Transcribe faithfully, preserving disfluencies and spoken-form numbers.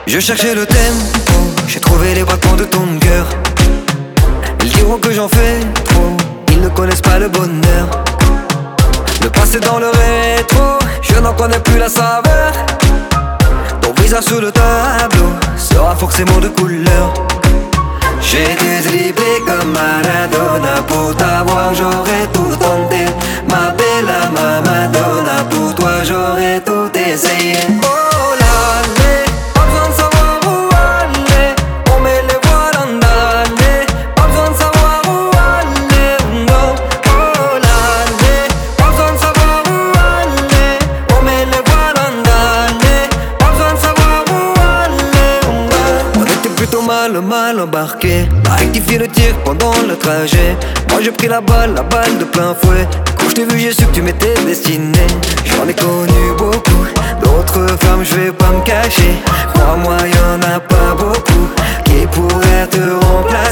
Je cherchais le tempo, j'ai trouvé les battements de ton cœur. Ils diront que j'en fais trop, ils ne connaissent pas le bonheur. Le passé dans le rétro, je n'en connais plus la saveur. Ton visage sur le tableau sera forcément de couleur. J'ai dû dribbler comme Maradona. Pour t'avoir j'aurais tout tenté. Ma bella, ma Madonna. Pour toi j'aurais tout essayé. Oh là là, pas besoin de savoir où aller. On met les voiles en aller. Pas besoin de savoir où aller, non. Oh là là, pas besoin de savoir où aller. On met les voiles en aller. Pas besoin de savoir où aller, non. On était plutôt mal, mal embarqué. A rectifié le tir pendant le trajet. Moi j'ai pris la balle, la balle de plein fouet. Quand je t'ai vu j'ai su que tu m'étais destiné. J'en ai connu beaucoup, d'autres femmes je vais pas me cacher. Crois-moi y'en a pas beaucoup qui pourraient te remplacer.